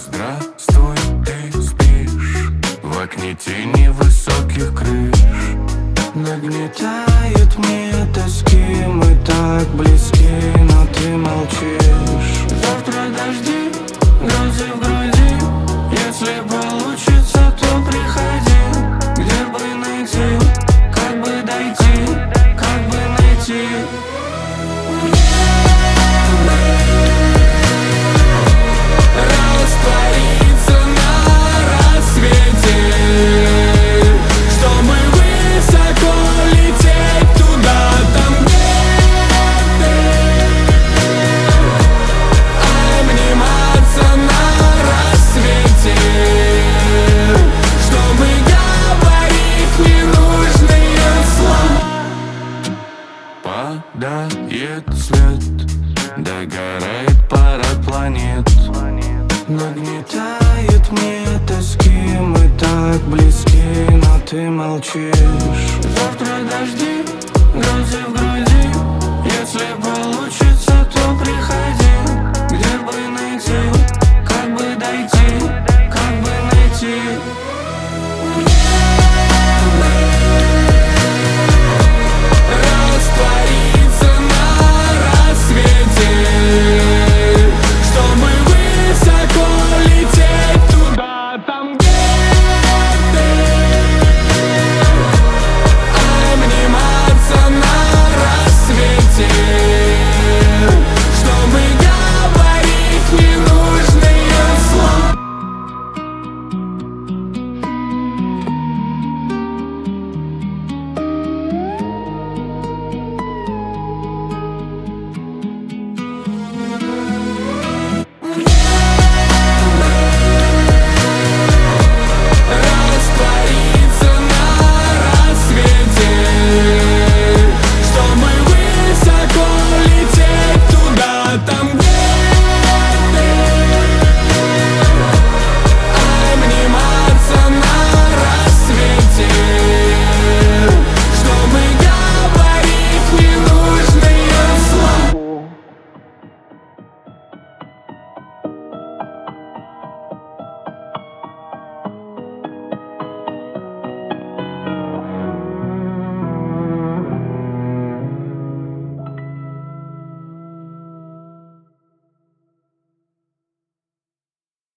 Здравствуй, ты спишь в окне тени высоких крыш. Нагнетает мне тоски, мы так близки, но ты молчишь. Завтра дожди, грозы в груди. Если получится, то приходи. Где бы найти, как бы дойти, как бы найти. Раствориться на рассвете, чтобы высоко лететь туда, там где ты. Обниматься на рассвете, чтобы говорить ненужные слова. Падает свет, догорает пара планет. Нагнетает мне тоски, мы так близки, но ты молчишь.